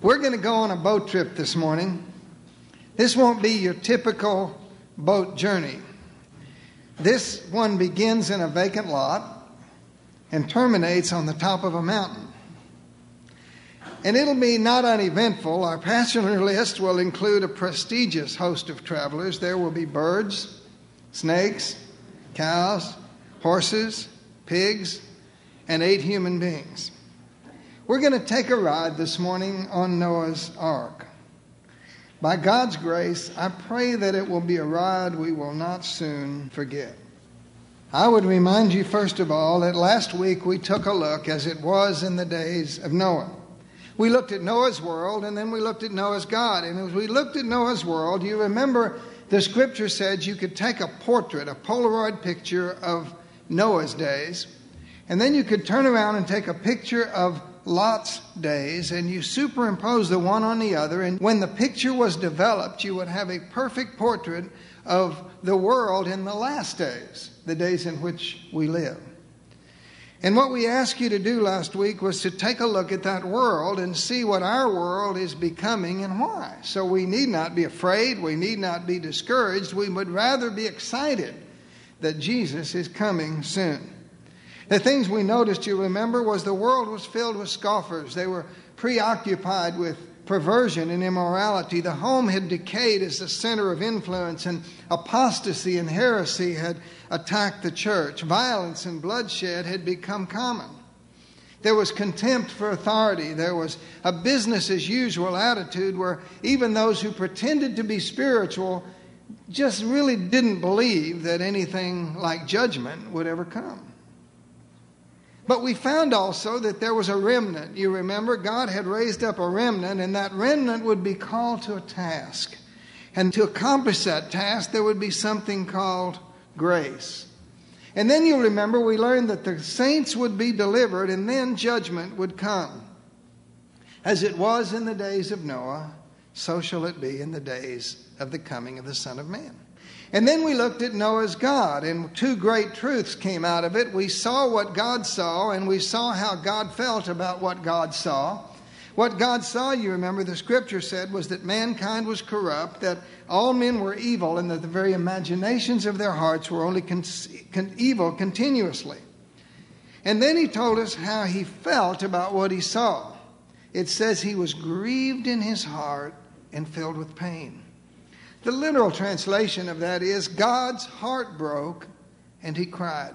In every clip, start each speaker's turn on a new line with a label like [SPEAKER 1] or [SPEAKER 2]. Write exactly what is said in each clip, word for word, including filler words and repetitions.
[SPEAKER 1] We're going to go on a boat trip this morning. This won't be your typical boat journey. This one begins in a vacant lot and terminates on the top of a mountain. And it'll be not uneventful. Our passenger list will include a prestigious host of travelers. There will be birds, snakes, cows, horses, pigs, and eight human beings. We're going to take a ride this morning on Noah's Ark. By God's grace, I pray that it will be a ride we will not soon forget. I would remind you, first of all, that last week we took a look as it was in the days of Noah. We looked at Noah's world, and then we looked at Noah's God. And as we looked at Noah's world, you remember the scripture said you could take a portrait, a Polaroid picture of Noah's days, and then you could turn around and take a picture of Lot's days, and you superimpose the one on the other, and when the picture was developed, you would have a perfect portrait of the world in the last days, the days in which we live. And what we asked you to do last week was to take a look at that world and see what our world is becoming and why. So we need not be afraid, we need not be discouraged, we would rather be excited that Jesus is coming soon. The things we noticed, you remember, was the world was filled with scoffers. They were preoccupied with perversion and immorality. The home had decayed as the center of influence, and apostasy and heresy had attacked the church. Violence and bloodshed had become common. There was contempt for authority. There was a business as usual attitude where even those who pretended to be spiritual just really didn't believe that anything like judgment would ever come. But we found also that there was a remnant. You remember, God had raised up a remnant, and that remnant would be called to a task. And to accomplish that task, there would be something called grace. And then you remember, we learned that the saints would be delivered, and then judgment would come. As it was in the days of Noah, so shall it be in the days of the coming of the Son of Man. And then we looked at Noah's God, and two great truths came out of it. We saw what God saw, and we saw how God felt about what God saw. What God saw, you remember, the scripture said, was that mankind was corrupt, that all men were evil, and that the very imaginations of their hearts were only con- con- evil continuously. And then he told us how he felt about what he saw. It says he was grieved in his heart and filled with pain. The literal translation of that is, God's heart broke and he cried.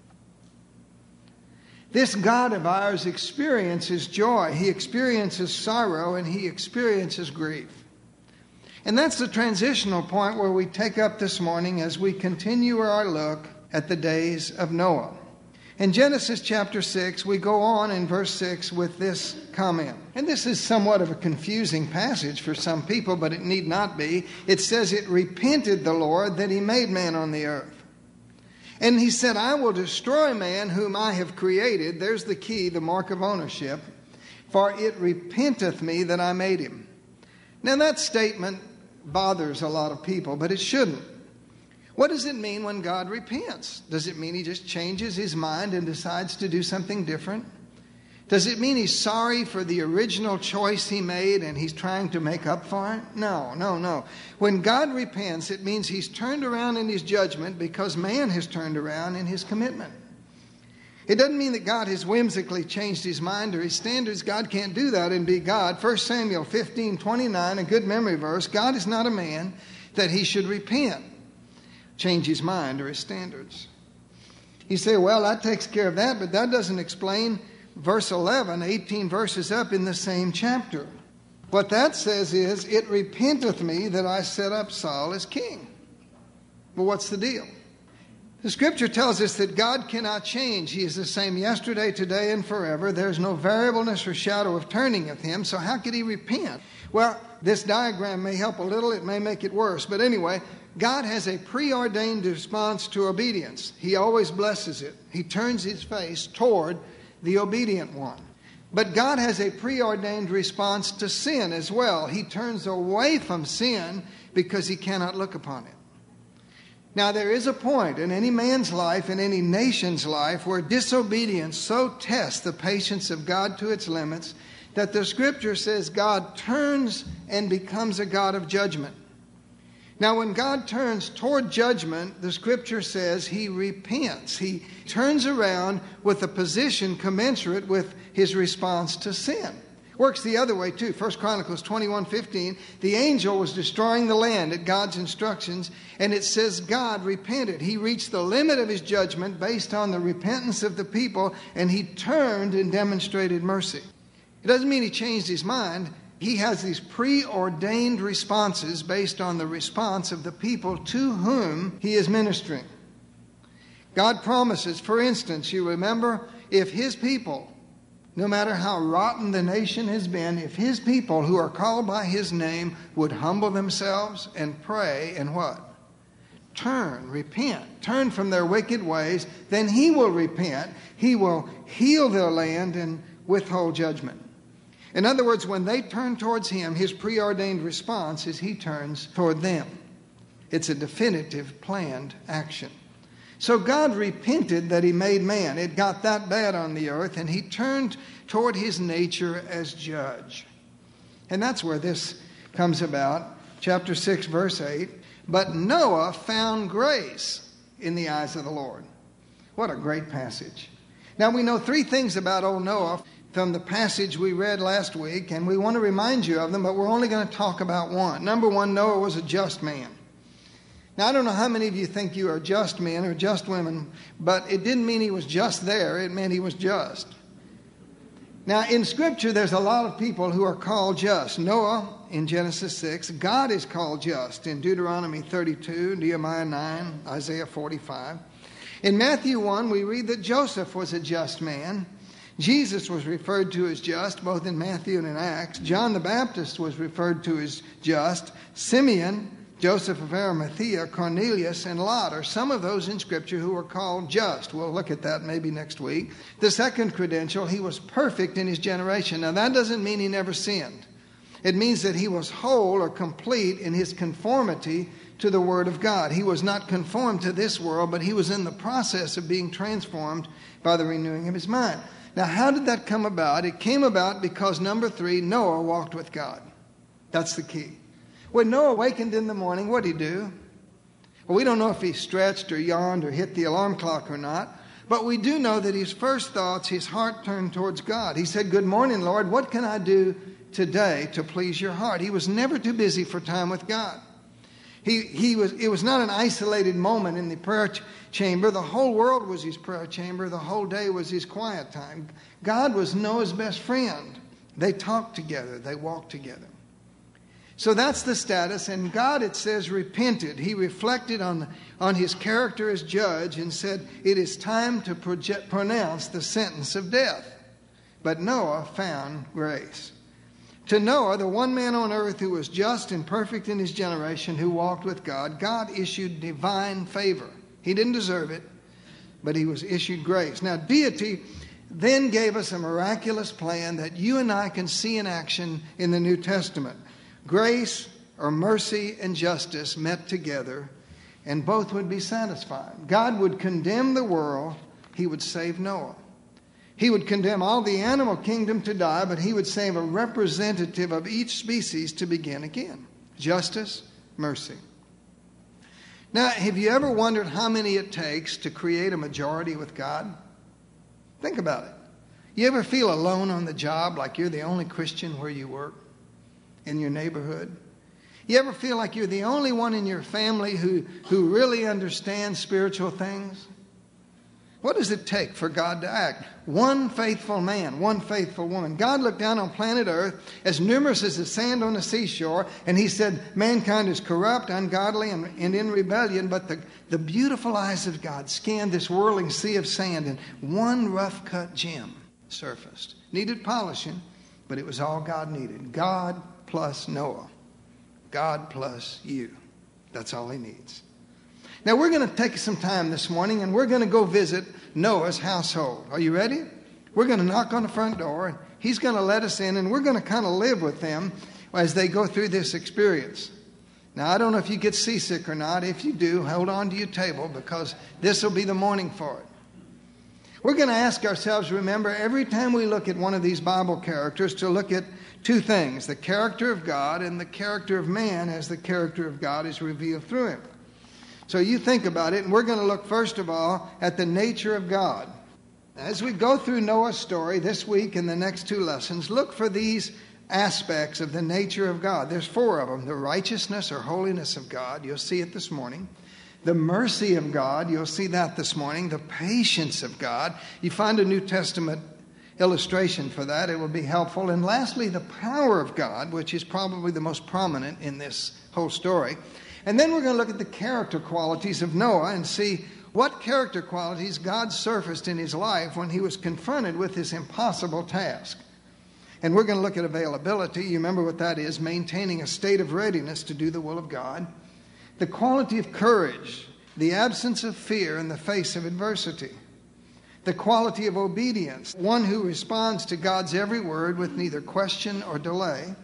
[SPEAKER 1] This God of ours experiences joy, he experiences sorrow, and he experiences grief. And that's the transitional point where we take up this morning as we continue our look at the days of Noah. In Genesis chapter six, we go on in verse six with this comment. And this is somewhat of a confusing passage for some people, but it need not be. It says, it repented the Lord that he made man on the earth. And he said, I will destroy man whom I have created. There's the key, the mark of ownership. For it repenteth me that I made him. Now that statement bothers a lot of people, but it shouldn't. What does it mean when God repents? Does it mean he just changes his mind and decides to do something different? Does it mean he's sorry for the original choice he made and he's trying to make up for it? No, no, no. When God repents, it means he's turned around in his judgment because man has turned around in his commitment. It doesn't mean that God has whimsically changed his mind or his standards. God can't do that and be God. First Samuel fifteen twenty-nine, a good memory verse. God is not a man that he should repent, change his mind or his standards. You say, well, that takes care of that, but that doesn't explain verse eleven, eighteen verses up in the same chapter. What that says is, it repenteth me that I set up Saul as king. Well, what's the deal? The scripture tells us that God cannot change. He is the same yesterday, today, and forever. There's no variableness or shadow of turning of him. So how could he repent? Well, this diagram may help a little. It may make it worse. But anyway, God has a preordained response to obedience. He always blesses it. He turns his face toward the obedient one. But God has a preordained response to sin as well. He turns away from sin because he cannot look upon it. Now, there is a point in any man's life, in any nation's life, where disobedience so tests the patience of God to its limits that the Scripture says God turns and becomes a God of judgment. Now, when God turns toward judgment, the Scripture says He repents. He turns around with a position commensurate with His response to sin. Works the other way too. First Chronicles twenty-one fifteen, the angel was destroying the land at God's instructions, and it says God repented. He reached the limit of His judgment based on the repentance of the people, and He turned and demonstrated mercy. It doesn't mean He changed His mind. He has these preordained responses based on the response of the people to whom He is ministering. God promises, for instance, you remember, if His people, no matter how rotten the nation has been, if His people who are called by His name would humble themselves and pray and what? Turn, repent, turn from their wicked ways, then He will repent. He will heal their land and withhold judgment. In other words, when they turn towards Him, His preordained response is He turns toward them. It's a definitive, planned action. So God repented that He made man. It got that bad on the earth, and He turned toward His nature as judge. And that's where this comes about. Chapter six, verse eight. But Noah found grace in the eyes of the Lord. What a great passage. Now we know three things about old Noah from the passage we read last week, and we want to remind you of them, but we're only going to talk about one. Number one, Noah was a just man. Now, I don't know how many of you think you are just men or just women, but it didn't mean he was just there. It meant he was just. Now, in Scripture, there's a lot of people who are called just. Noah in Genesis six. God is called just in Deuteronomy thirty-two, Nehemiah nine, Isaiah forty-five. In Matthew one, we read that Joseph was a just man. Jesus was referred to as just, both in Matthew and in Acts. John the Baptist was referred to as just. Simeon, Joseph of Arimathea, Cornelius, and Lot are some of those in Scripture who were called just. We'll look at that maybe next week. The second credential, he was perfect in his generation. Now, that doesn't mean he never sinned. It means that he was whole or complete in his conformity to the Word of God. He was not conformed to this world, but he was in the process of being transformed by the renewing of his mind. Now, how did that come about? It came about because, number three, Noah walked with God. That's the key. When Noah awakened in the morning, what did he do? Well, we don't know if he stretched or yawned or hit the alarm clock or not, but we do know that his first thoughts, his heart turned towards God. He said, "Good morning, Lord. What can I do today to please your heart?" He was never too busy for time with God. He, he was, it was not an isolated moment in the prayer ch- chamber. The whole world was his prayer chamber. The whole day was his quiet time. God was Noah's best friend. They talked together. They walked together. So that's the status. And God, it says, repented. He reflected on, on his character as judge and said, it is time to project, pronounce the sentence of death. But Noah found grace. To Noah, the one man on earth who was just and perfect in his generation, who walked with God, God issued divine favor. He didn't deserve it, but he was issued grace. Now, deity then gave us a miraculous plan that you and I can see in action in the New Testament. Grace or mercy and justice met together, and both would be satisfied. God would condemn the world. He would save Noah. He would condemn all the animal kingdom to die, but he would save a representative of each species to begin again. Justice, mercy. Now, have you ever wondered how many it takes to create a majority with God? Think about it. You ever feel alone on the job, like you're the only Christian where you work, in your neighborhood? You ever feel like you're the only one in your family who, who really understands spiritual things? What does it take for God to act? One faithful man, one faithful woman. God looked down on planet Earth as numerous as the sand on the seashore, and he said, mankind is corrupt, ungodly, and, and in rebellion, but the, the beautiful eyes of God scanned this whirling sea of sand, and one rough-cut gem surfaced. Needed polishing, but it was all God needed. God plus Noah. God plus you. That's all he needs. Now, we're going to take some time this morning, and we're going to go visit Noah's household. Are you ready? We're going to knock on the front door, and he's going to let us in, and we're going to kind of live with them as they go through this experience. Now, I don't know if you get seasick or not. If you do, hold on to your table, because this will be the morning for it. We're going to ask ourselves, remember, every time we look at one of these Bible characters, to look at two things, the character of God and the character of man as the character of God is revealed through him. So you think about it, and we're going to look first of all at the nature of God. As we go through Noah's story this week and the next two lessons, look for these aspects of the nature of God. There's four of them. The righteousness or holiness of God, you'll see it this morning. The mercy of God, you'll see that this morning. The patience of God. You find a New Testament illustration for that. It will be helpful. And lastly, the power of God, which is probably the most prominent in this whole story. And then we're going to look at the character qualities of Noah and see what character qualities God surfaced in his life when he was confronted with this impossible task. And we're going to look at availability. You remember what that is, maintaining a state of readiness to do the will of God. The quality of courage, the absence of fear in the face of adversity. The quality of obedience, one who responds to God's every word with neither question or delay.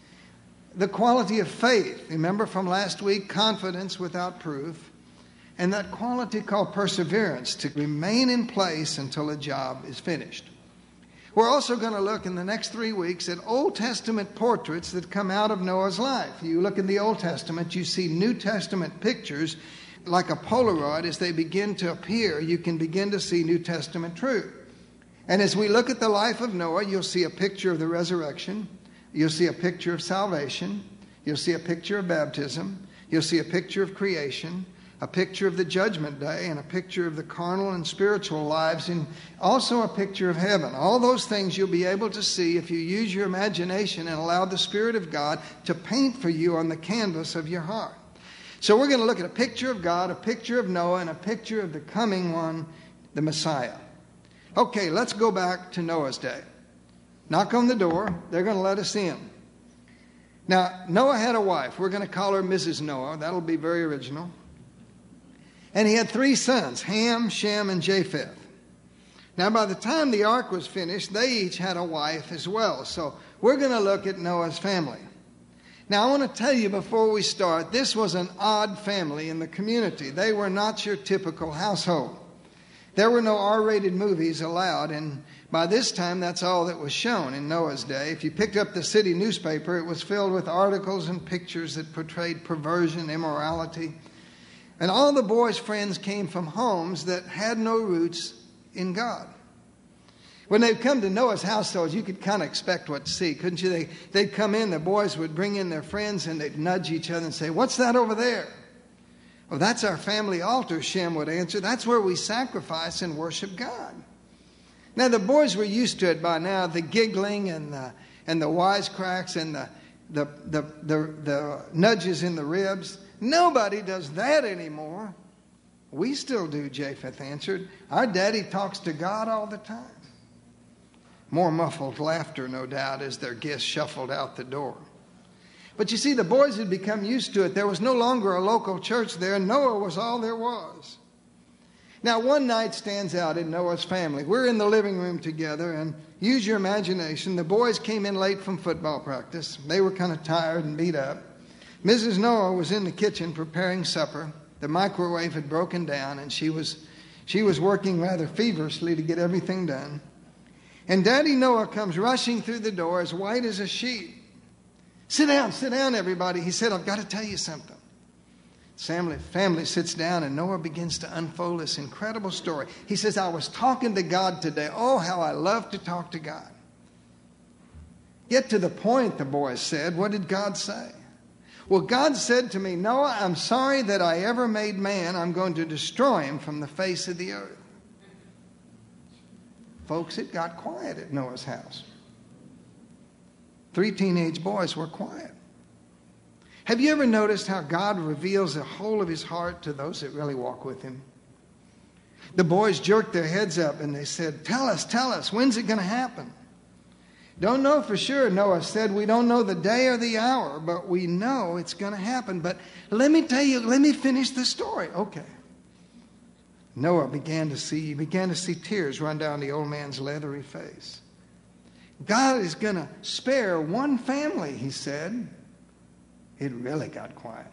[SPEAKER 1] The quality of faith, remember from last week, confidence without proof. And that quality called perseverance, to remain in place until a job is finished. We're also going to look in the next three weeks at Old Testament portraits that come out of Noah's life. You look in the Old Testament, you see New Testament pictures like a Polaroid. As they begin to appear, you can begin to see New Testament truth. And as we look at the life of Noah, you'll see a picture of the resurrection. You'll see a picture of salvation. You'll see a picture of baptism. You'll see a picture of creation, a picture of the judgment day, and a picture of the carnal and spiritual lives, and also a picture of heaven. All those things you'll be able to see if you use your imagination and allow the Spirit of God to paint for you on the canvas of your heart. So we're going to look at a picture of God, a picture of Noah, and a picture of the coming one, the Messiah. Okay, let's go back to Noah's day. Knock on the door. They're going to let us in. Now, Noah had a wife. We're going to call her Missus Noah. That'll be very original. And he had three sons, Ham, Shem, and Japheth. Now, by the time the ark was finished, they each had a wife as well. So we're going to look at Noah's family. Now, I want to tell you before we start, this was an odd family in the community. They were not your typical household. There were no R-rated movies allowed, and by this time, that's all that was shown in Noah's day. If you picked up the city newspaper, it was filled with articles and pictures that portrayed perversion, immorality. And all the boys' friends came from homes that had no roots in God. When they'd come to Noah's household, you could kind of expect what to see, couldn't you? They, they'd come in, the boys would bring in their friends, and they'd nudge each other and say, "What's that over there?" "Well, that's our family altar," Shem would answer. "That's where we sacrifice and worship God." Now, the boys were used to it by now, the giggling and the, and the wisecracks and the, the, the, the, the nudges in the ribs. Nobody does that anymore. "We still do," Japheth answered. "Our daddy talks to God all the time." More muffled laughter, no doubt, as their guests shuffled out the door. But you see, the boys had become used to it. There was no longer a local church there. Noah was all there was. Now, one night stands out in Noah's family. We're in the living room together, and use your imagination. The boys came in late from football practice. They were kind of tired and beat up. Missus Noah was in the kitchen preparing supper. The microwave had broken down, and she was she was working rather feverishly to get everything done. And Daddy Noah comes rushing through the door as white as a sheet. "Sit down, sit down, everybody." He said, "I've got to tell you something." Family, family sits down, and Noah begins to unfold this incredible story. He says, "I was talking to God today. Oh, how I love to talk to God." "Get to the point," the boys said. "What did God say?" "Well, God said to me, 'Noah, I'm sorry that I ever made man. I'm going to destroy him from the face of the earth.'" Folks, it got quiet at Noah's house. Three teenage boys were quiet. Have you ever noticed how God reveals the whole of his heart to those that really walk with him? The boys jerked their heads up and they said, "Tell us, tell us, when's it going to happen?" "Don't know for sure," Noah said. "We don't know the day or the hour, but we know it's going to happen. But let me tell you, let me finish the story." Okay. Noah began to see, he began to see tears run down the old man's leathery face. God is going to spare one family, he said. It really got quiet.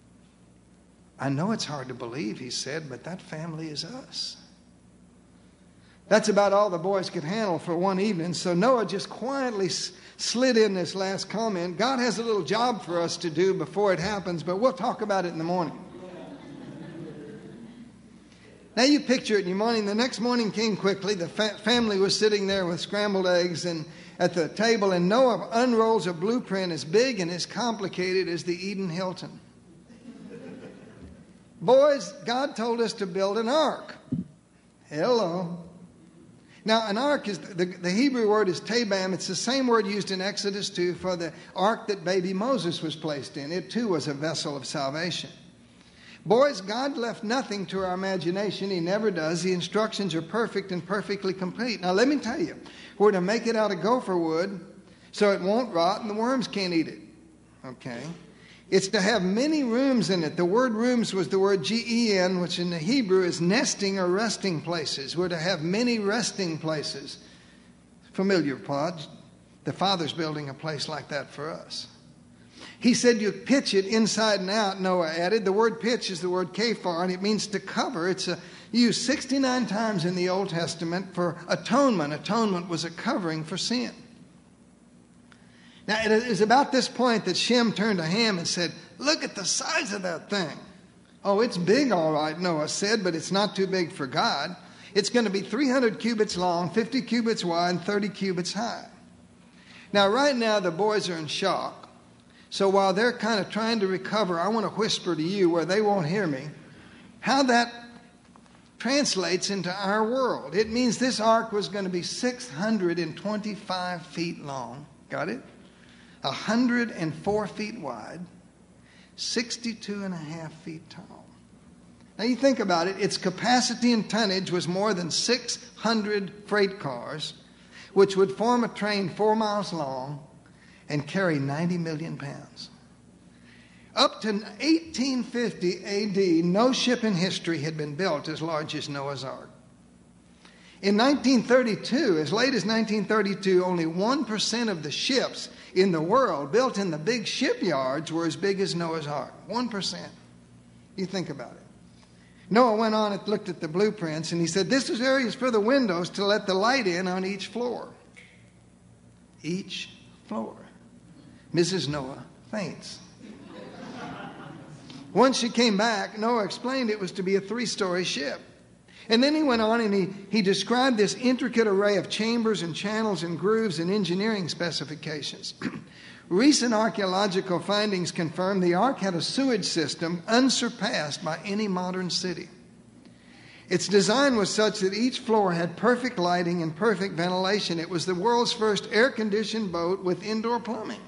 [SPEAKER 1] "I know it's hard to believe," he said, "but that family is us." That's about all the boys could handle for one evening. So Noah just quietly s- slid in this last comment. God has a little job for us to do before it happens, but we'll talk about it in the morning. Now you picture it in your morning. The next morning came quickly. The fa- family was sitting there with scrambled eggs and at the table, and Noah unrolls a blueprint as big and as complicated as the Eden Hilton. Boys, God told us to build an ark. Hello. Now, an ark is, the, the Hebrew word is tabam. It's the same word used in Exodus two for the ark that baby Moses was placed in. It too was a vessel of salvation. Boys, God left nothing to our imagination. He never does. The instructions are perfect and perfectly complete. Now, let me tell you, we're to make it out of gopher wood so it won't rot and the worms can't eat it. Okay? It's to have many rooms in it. The word rooms was the word G E N, which in the Hebrew is nesting or resting places. We're to have many resting places. Familiar pod. The Father's building a place like that for us. He said you pitch it inside and out, Noah added. The word pitch is the word kaphar, and it means to cover. It's a, used sixty-nine times in the Old Testament for atonement. Atonement was a covering for sin. Now, it is about this point that Shem turned to Ham and said, look at the size of that thing. Oh, it's big, all right, Noah said, but it's not too big for God. It's going to be three hundred cubits long, fifty cubits wide, and thirty cubits high. Now, right now, the boys are in shock. So while they're kind of trying to recover, I want to whisper to you where they won't hear me, how that translates into our world. It means this ark was going to be six hundred twenty-five feet long. Got it? one hundred four feet wide, sixty-two and a half feet tall. Now you think about it, its capacity and tonnage was more than six hundred freight cars, which would form a train four miles long and carry ninety million pounds. Up to eighteen fifty A D, no ship in history had been built as large as Noah's Ark. In nineteen thirty-two, as late as nineteen thirty-two, only one percent of the ships in the world built in the big shipyards were as big as Noah's Ark. one percent. You think about it. Noah went on and looked at the blueprints, and he said, this is areas for the windows to let the light in on each floor. Each floor. Missus Noah faints. Once she came back, Noah explained it was to be a three-story ship. And then he went on and he, he described this intricate array of chambers and channels and grooves and engineering specifications. Recent archaeological findings confirm the ark had a sewage system unsurpassed by any modern city. Its design was such that each floor had perfect lighting and perfect ventilation. It was the world's first air-conditioned boat with indoor plumbing.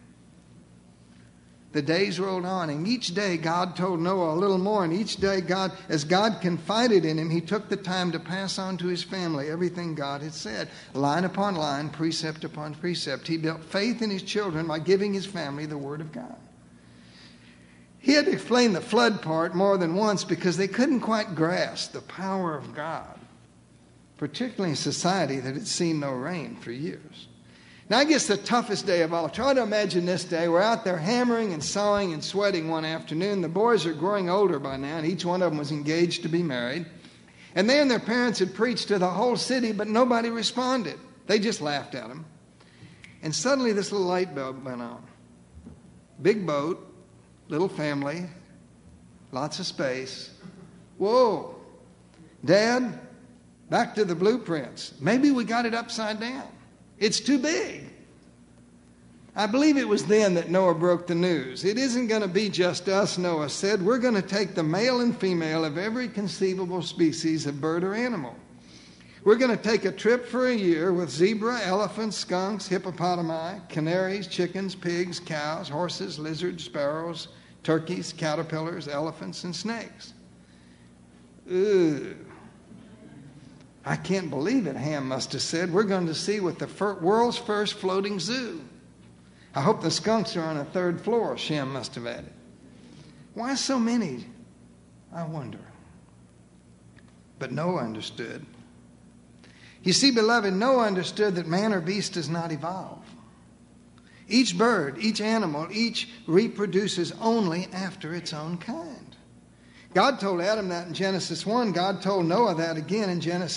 [SPEAKER 1] The days rolled on, and each day God told Noah a little more, and each day God, as God confided in him, he took the time to pass on to his family everything God had said, line upon line, precept upon precept. He built faith in his children by giving his family the Word of God. He had to explain the flood part more than once because they couldn't quite grasp the power of God, particularly in society that had seen no rain for years. Now, I guess the toughest day of all, try to imagine this day. We're out there hammering and sawing and sweating one afternoon. The boys are growing older by now, and each one of them was engaged to be married. And they and their parents had preached to the whole city, but nobody responded. They just laughed at them. And suddenly this little light bulb went on. Big boat, little family, lots of space. Whoa, Dad, back to the blueprints. Maybe we got it upside down. It's too big. I believe it was then that Noah broke the news. It isn't going to be just us, Noah said. We're going to take the male and female of every conceivable species of bird or animal. We're going to take a trip for a year with zebra, elephants, skunks, hippopotami, canaries, chickens, pigs, cows, horses, lizards, sparrows, turkeys, caterpillars, elephants, and snakes. Ugh. I can't believe it, Ham must have said. We're going to see what the fir- world's first floating zoo. I hope the skunks are on a third floor, Shem must have added. Why so many? I wonder. But Noah understood. You see, beloved, Noah understood that man or beast does not evolve. Each bird, each animal, each reproduces only after its own kind. God told Adam that in Genesis one. God told Noah that again in Genesis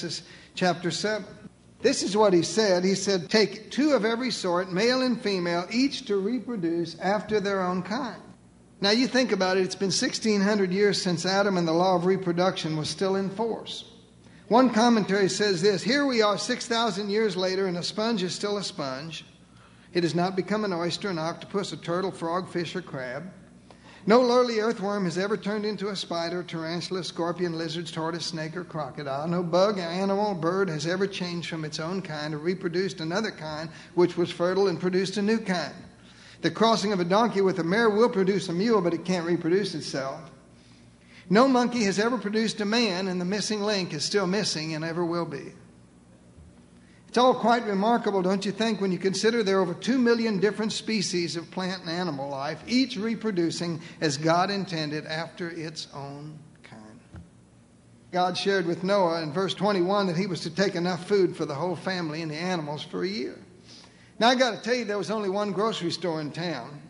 [SPEAKER 1] chapter seven. This is what he said. He said, take two of every sort, male and female, each to reproduce after their own kind. Now you think about it, it's been sixteen hundred years since Adam and the law of reproduction was still in force. One commentary says this, here we are six thousand years later and a sponge is still a sponge. It has not become an oyster, an octopus, a turtle, frog, fish, or crab. No lowly earthworm has ever turned into a spider, tarantula, scorpion, lizard, tortoise, snake, or crocodile. No bug, animal, bird has ever changed from its own kind or reproduced another kind which was fertile and produced a new kind. The crossing of a donkey with a mare will produce a mule, but it can't reproduce itself. No monkey has ever produced a man, and the missing link is still missing and ever will be. It's all quite remarkable, don't you think, when you consider there are over two million different species of plant and animal life, each reproducing as God intended after its own kind. God shared with Noah in verse twenty-one that he was to take enough food for the whole family and the animals for a year. Now, I got to tell you, there was only one grocery store in town,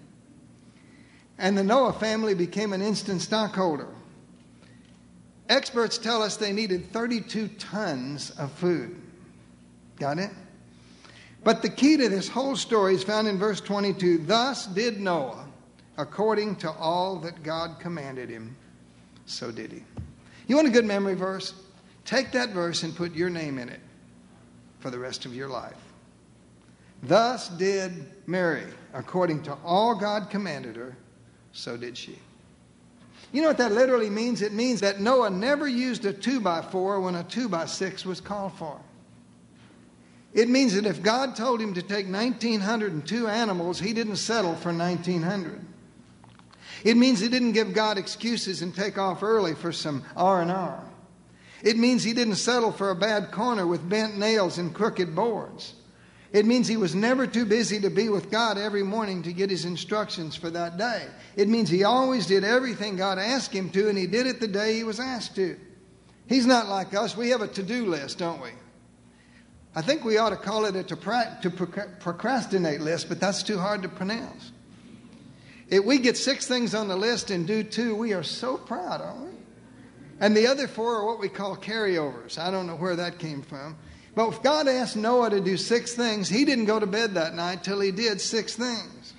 [SPEAKER 1] and the Noah family became an instant stockholder. Experts tell us they needed thirty-two tons of food. Got it? But the key to this whole story is found in verse twenty-two. Thus did Noah, according to all that God commanded him, so did he. You want a good memory verse? Take that verse and put your name in it for the rest of your life. Thus did Mary, according to all God commanded her, so did she. You know what that literally means? It means that Noah never used a two by four when a two by six was called for. It means that if God told him to take one thousand nine hundred two animals, he didn't settle for nineteen hundred. It means he didn't give God excuses and take off early for some R and R. It means he didn't settle for a bad corner with bent nails and crooked boards. It means he was never too busy to be with God every morning to get his instructions for that day. It means he always did everything God asked him to, and he did it the day he was asked to. He's not like us. We have a to-do list, don't we? I think we ought to call it a to, pra- to procrastinate list, but that's too hard to pronounce. If we get six things on the list and do two, we are so proud, aren't we? And the other four are what we call carryovers. I don't know where that came from. But if God asked Noah to do six things, he didn't go to bed that night till he did six things.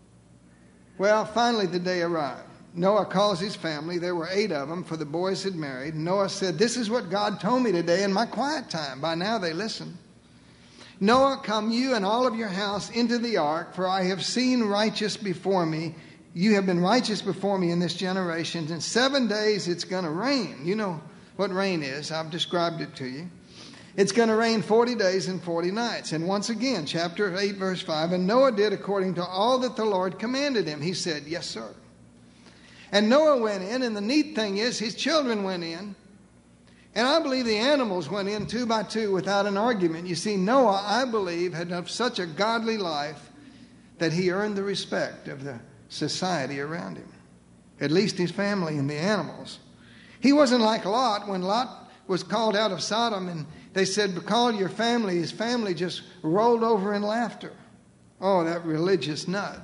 [SPEAKER 1] Well, finally the day arrived. Noah calls his family. There were eight of them, for the boys had married. Noah said, this is what God told me today in my quiet time. By now they listened. Noah, come you and all of your house into the ark, for I have seen righteous before me. You have been righteous before me in this generation. In seven days it's going to rain. You know what rain is. I've described it to you. It's going to rain forty days and forty nights. And once again, chapter eight, verse five, and Noah did according to all that the Lord commanded him. He said, yes, sir. And Noah went in, and the neat thing is his children went in. And I believe the animals went in two by two without an argument. You see, Noah, I believe, had lived such a godly life that he earned the respect of the society around him. At least his family and the animals. He wasn't like Lot. When Lot was called out of Sodom and they said, call your family, his family just rolled over in laughter. Oh, that religious nut.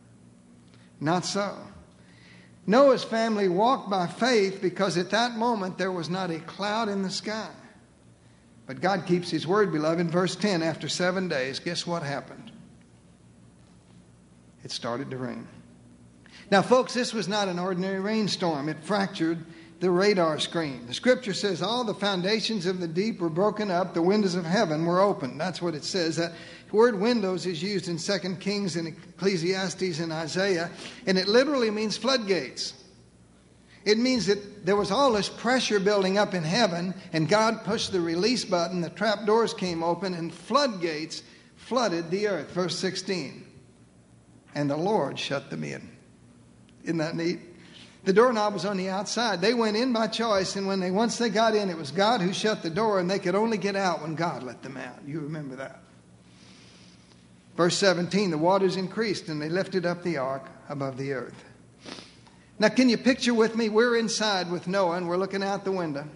[SPEAKER 1] Not so. Noah's family walked by faith because at that moment there was not a cloud in the sky. But God keeps his word, beloved. Verse ten, after seven days, guess what happened? It started to rain. Now, folks, this was not an ordinary rainstorm. It fractured the radar screen. The scripture says all the foundations of the deep were broken up. The windows of heaven were opened. That's what it says. That word windows is used in Second Kings and Ecclesiastes and Isaiah, and it literally means floodgates. It means that there was all this pressure building up in heaven, and God pushed the release button, the trap doors came open, and floodgates flooded the earth. Verse sixteen. And the Lord shut them in. Isn't that neat? The doorknob was on the outside. They went in by choice, and when they once they got in, it was God who shut the door, and they could only get out when God let them out. You remember that. Verse seventeen, the waters increased, and they lifted up the ark above the earth. Now, can you picture with me? We're inside with Noah, and we're looking out the window.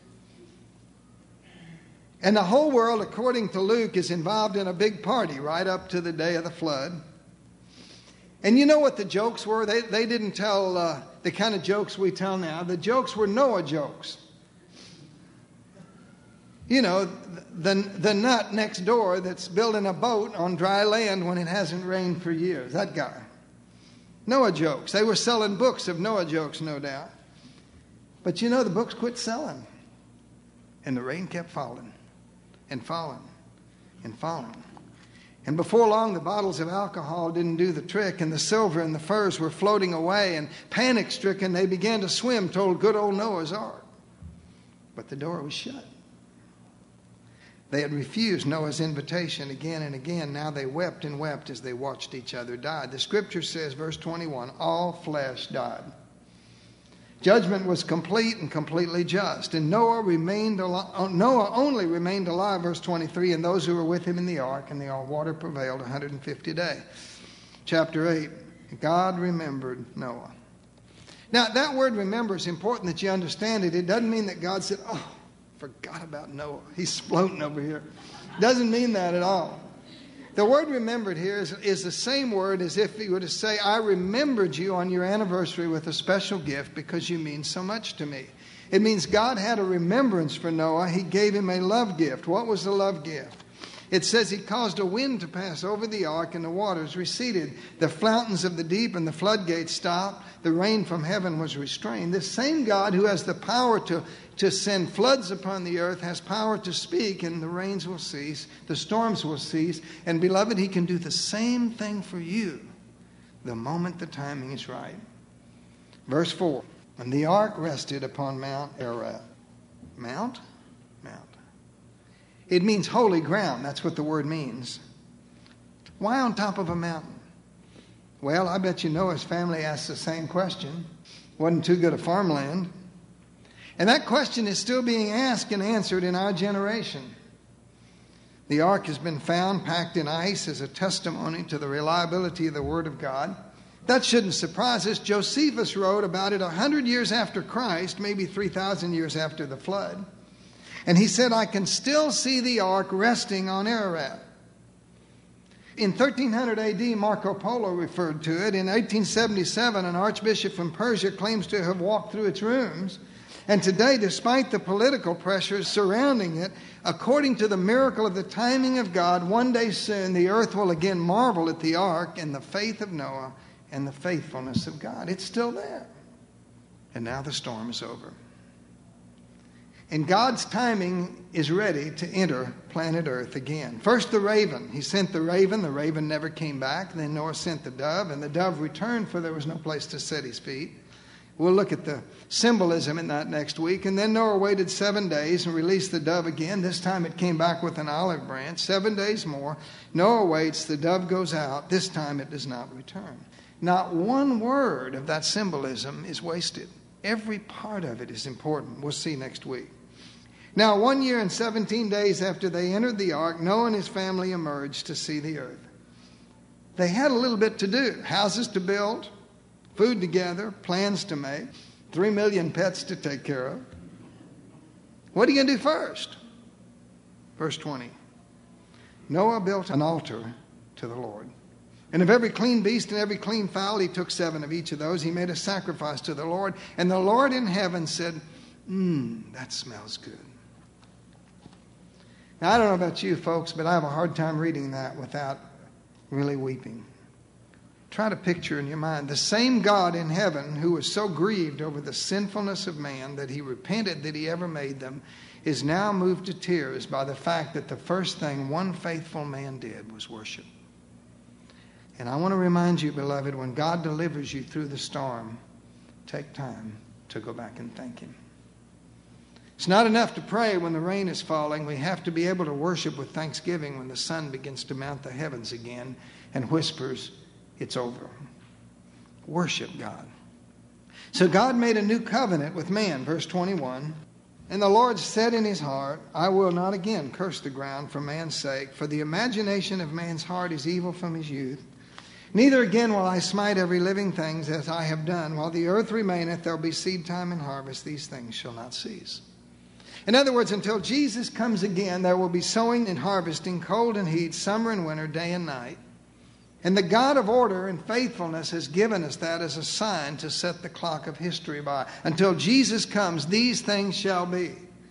[SPEAKER 1] And the whole world, according to Luke, is involved in a big party right up to the day of the flood. And you know what the jokes were? They, they didn't tell uh, the kind of jokes we tell now. The jokes were Noah jokes. You know, the, the nut next door that's building a boat on dry land when it hasn't rained for years. That guy. Noah jokes. They were selling books of Noah jokes, no doubt. But you know, the books quit selling. And the rain kept falling and falling and falling. And before long, the bottles of alcohol didn't do the trick, and the silver and the furs were floating away, and panic-stricken, they began to swim toward good old Noah's ark. But the door was shut. They had refused Noah's invitation again and again. Now they wept and wept as they watched each other die. The scripture says, verse twenty-one, all flesh died. Judgment was complete and completely just. And Noah remained al- Noah only remained alive, verse twenty-three, and those who were with him in the ark, and the water prevailed one hundred fifty days. Chapter eight, God remembered Noah. Now, that word remember is important that you understand it. It doesn't mean that God said, oh, forgot about Noah. He's floating over here. Doesn't mean that at all. The word remembered here is, is the same word as if you were to say, I remembered you on your anniversary with a special gift because you mean so much to me. It means God had a remembrance for Noah. He gave him a love gift. What was the love gift? It says he caused a wind to pass over the ark and the waters receded. The fountains of the deep and the floodgates stopped. The rain from heaven was restrained. This same God who has the power to, to send floods upon the earth has power to speak, and the rains will cease, the storms will cease. And beloved, he can do the same thing for you the moment the timing is right. Verse four, and the ark rested upon Mount Ararat. Mount? Mount. It means holy ground. That's what the word means. Why on top of a mountain? Well, I bet you Noah's family asked the same question. Wasn't too good a farmland. And that question is still being asked and answered in our generation. The ark has been found packed in ice as a testimony to the reliability of the Word of God. That shouldn't surprise us. Josephus wrote about it one hundred years after Christ, maybe three thousand years after the flood. And he said, I can still see the ark resting on Ararat. In thirteen hundred A D, Marco Polo referred to it. In eighteen seventy-seven, an archbishop from Persia claims to have walked through its rooms. And today, despite the political pressures surrounding it, according to the miracle of the timing of God, one day soon the earth will again marvel at the ark and the faith of Noah and the faithfulness of God. It's still there. And now the storm is over. And God's timing is ready to enter planet Earth again. First the raven. He sent the raven. The raven never came back. Then Noah sent the dove, and the dove returned, for there was no place to set his feet. We'll look at the symbolism in that next week. And then Noah waited seven days and released the dove again. This time it came back with an olive branch. Seven days more. Noah waits. The dove goes out. This time it does not return. Not one word of that symbolism is wasted. Every part of it is important. We'll see next week. Now, one year and seventeen days after they entered the ark, Noah and his family emerged to see the earth. They had a little bit to do. Houses to build, food to gather, plans to make, three million pets to take care of. What are you going to do first? Verse twenty. Noah built an altar to the Lord. And of every clean beast and every clean fowl, he took seven of each of those. He made a sacrifice to the Lord. And the Lord in heaven said, Mmm, that smells good. Now, I don't know about you folks, but I have a hard time reading that without really weeping. Try to picture in your mind the same God in heaven who was so grieved over the sinfulness of man that he repented that he ever made them is now moved to tears by the fact that the first thing one faithful man did was worship. And I want to remind you, beloved, when God delivers you through the storm, take time to go back and thank him. It's not enough to pray when the rain is falling. We have to be able to worship with thanksgiving when the sun begins to mount the heavens again and whispers, it's over. Worship God. So God made a new covenant with man, verse twenty-one. And the Lord said in his heart, I will not again curse the ground for man's sake, for the imagination of man's heart is evil from his youth. Neither again will I smite every living thing as I have done. While the earth remaineth, there will be seed time and harvest. These things shall not cease. In other words, until Jesus comes again, there will be sowing and harvesting, cold and heat, summer and winter, day and night. And the God of order and faithfulness has given us that as a sign to set the clock of history by. Until Jesus comes, these things shall be.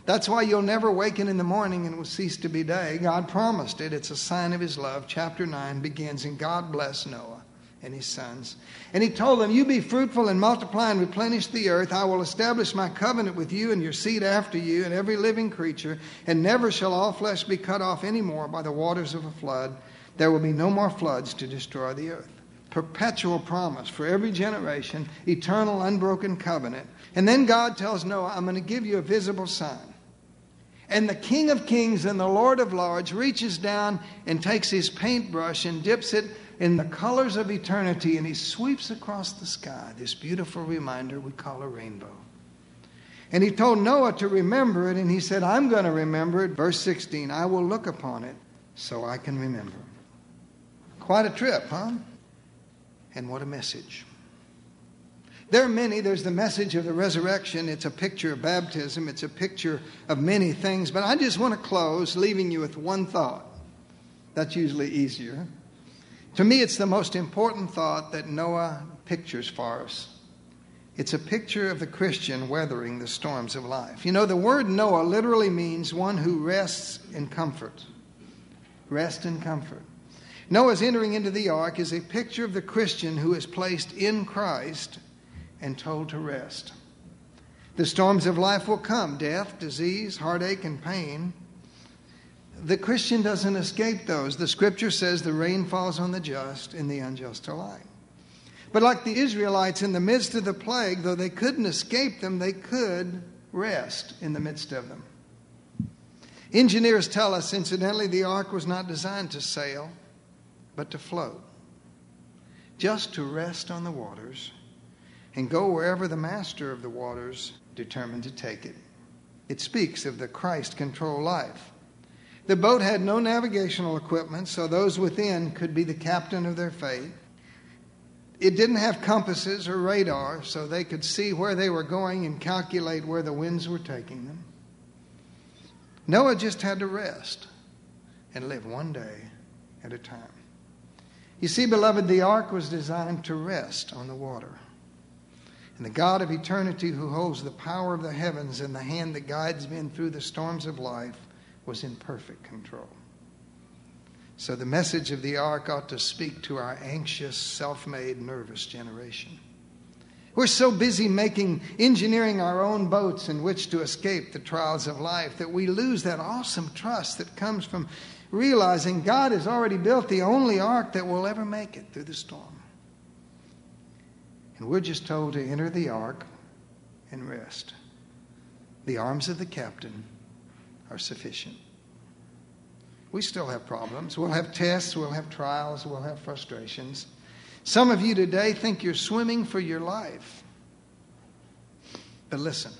[SPEAKER 1] That's why you'll never waken in the morning and it will cease to be day. God promised it. It's a sign of his love. Chapter nine begins, and God blessed Noah and his sons. And he told them, you be fruitful and multiply and replenish the earth. I will establish my covenant with you and your seed after you and every living creature. And never shall all flesh be cut off any more by the waters of a flood. There will be no more floods to destroy the earth. Perpetual promise for every generation, eternal, unbroken covenant. And then God tells Noah, I'm going to give you a visible sign. And the King of Kings and the Lord of Lords reaches down and takes his paintbrush and dips it in the colors of eternity, and he sweeps across the sky this beautiful reminder we call a rainbow. And he told Noah to remember it, and he said, I'm going to remember it. Verse sixteen, I will look upon it so I can remember. Quite a trip, huh? And what a message. There are many. There's the message of the resurrection. It's a picture of baptism. It's a picture of many things. But I just want to close leaving you with one thought. That's usually easier. To me, it's the most important thought that Noah pictures for us. It's a picture of the Christian weathering the storms of life. You know, the word Noah literally means one who rests in comfort. Rest in comfort. Noah's entering into the ark is a picture of the Christian who is placed in Christ and told to rest. The storms of life will come, death, disease, heartache, and pain. The Christian doesn't escape those. The scripture says the rain falls on the just and the unjust alike. But like the Israelites in the midst of the plague, though they couldn't escape them, they could rest in the midst of them. Engineers tell us, incidentally, the ark was not designed to sail, but to float, just to rest on the waters and go wherever the master of the waters determined to take it. It speaks of the Christ-controlled life. The boat had no navigational equipment, so those within could be the captain of their fate. It didn't have compasses or radar, so they could see where they were going and calculate where the winds were taking them. Noah just had to rest and live one day at a time. You see, beloved, the ark was designed to rest on the water. And the God of eternity, who holds the power of the heavens in the hand that guides men through the storms of life, was in perfect control. So the message of the ark ought to speak to our anxious, self-made, nervous generation. We're so busy making, engineering our own boats in which to escape the trials of life that we lose that awesome trust that comes from realizing God has already built the only ark that will ever make it through the storm. And we're just told to enter the ark and rest. The arms of the captain are sufficient. We still have problems. We'll have tests, we'll have trials, we'll have frustrations. Some of you today think you're swimming for your life. But listen.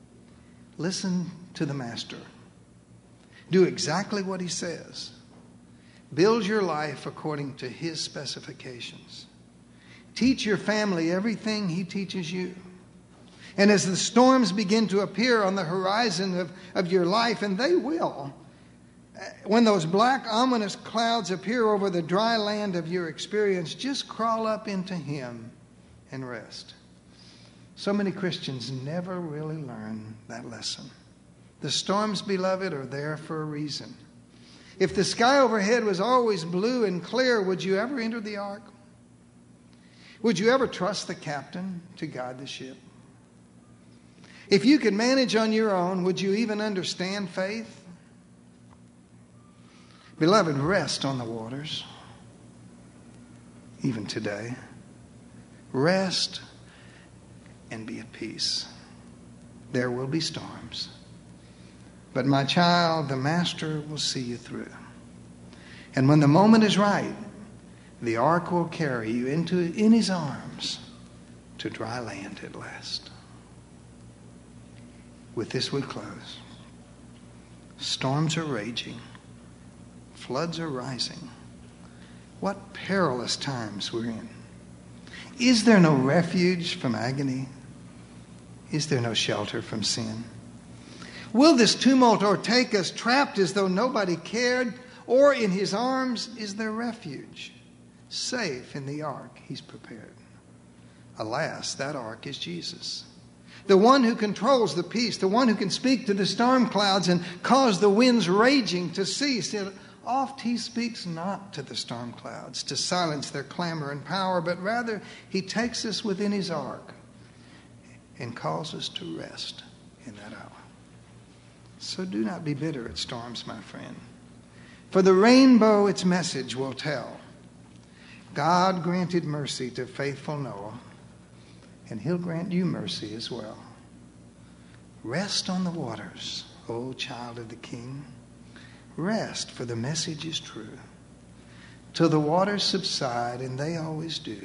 [SPEAKER 1] Listen to the Master. Do exactly what he says. Build your life according to his specifications. Teach your family everything he teaches you. And as the storms begin to appear on the horizon of, of your life, and they will, when those black, ominous clouds appear over the dry land of your experience, just crawl up into him and rest. So many Christians never really learn that lesson. The storms, beloved, are there for a reason. If the sky overhead was always blue and clear, would you ever enter the ark? Would you ever trust the captain to guide the ship? If you could manage on your own, would you even understand faith? Beloved, rest on the waters, even today. Rest and be at peace. There will be storms. But my child, the Master will see you through. And when the moment is right, the ark will carry you into in his arms to dry land at last. With this we close. Storms are raging. Floods are rising. What perilous times we're in. Is there no refuge from agony? Is there no shelter from sin? Will this tumult o'ertake us, trapped as though nobody cared? Or in his arms is there refuge, safe in the ark he's prepared? Alas, that ark is Jesus. The one who controls the peace, the one who can speak to the storm clouds and cause the winds raging to cease. Yet oft he speaks not to the storm clouds to silence their clamor and power, but rather he takes us within his ark and calls us to rest in that hour. So do not be bitter at storms, my friend. For the rainbow its message will tell. God granted mercy to faithful Noah, and he'll grant you mercy as well. Rest on the waters, O child of the King. Rest, for the message is true. Till the waters subside, and they always do,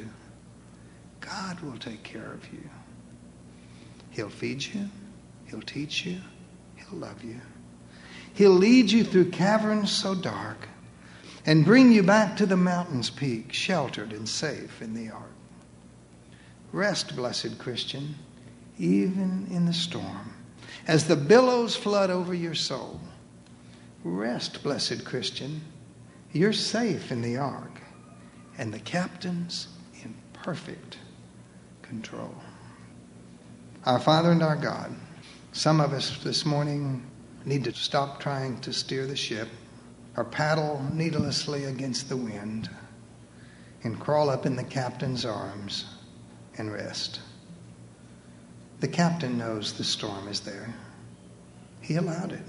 [SPEAKER 1] God will take care of you. He'll feed you. He'll teach you. He'll love you. He'll lead you through caverns so dark and bring you back to the mountain's peak, sheltered and safe in the ark. Rest, blessed Christian, even in the storm, as the billows flood over your soul. Rest, blessed Christian, you're safe in the ark, and the captain's in perfect control. Our Father and our God, some of us this morning need to stop trying to steer the ship or paddle needlessly against the wind and crawl up in the captain's arms and rest. The captain knows the storm is there. He allowed it.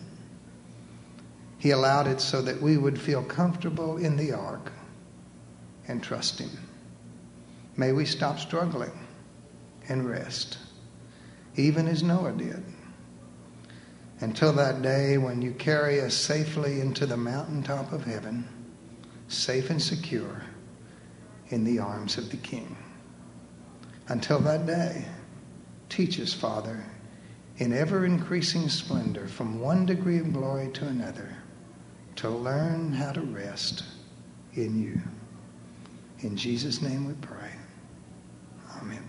[SPEAKER 1] He allowed it so that we would feel comfortable in the ark and trust him. May we stop struggling and rest, even as Noah did, until that day when you carry us safely into the mountaintop of heaven, safe and secure in the arms of the King. Until that day, teach us, Father, in ever-increasing splendor from one degree of glory to another, to learn how to rest in you. In Jesus' name we pray. Amen.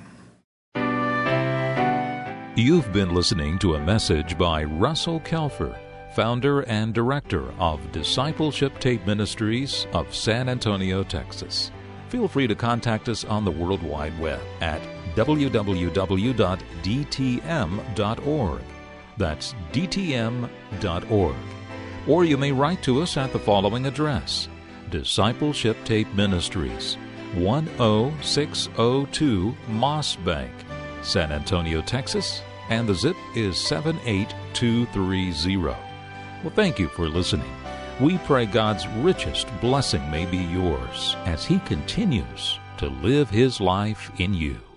[SPEAKER 2] You've been listening to a message by Russell Kelfer, founder and director of Discipleship Tape Ministries of San Antonio, Texas. Feel free to contact us on the World Wide Web at w w w dot d t m dot org. That's d t m dot org. Or you may write to us at the following address: Discipleship Tape Ministries, one oh six oh two Moss Bank, San Antonio, Texas, and the zip is seven eight two three zero. Well, thank you for listening. We pray God's richest blessing may be yours as He continues to live His life in you.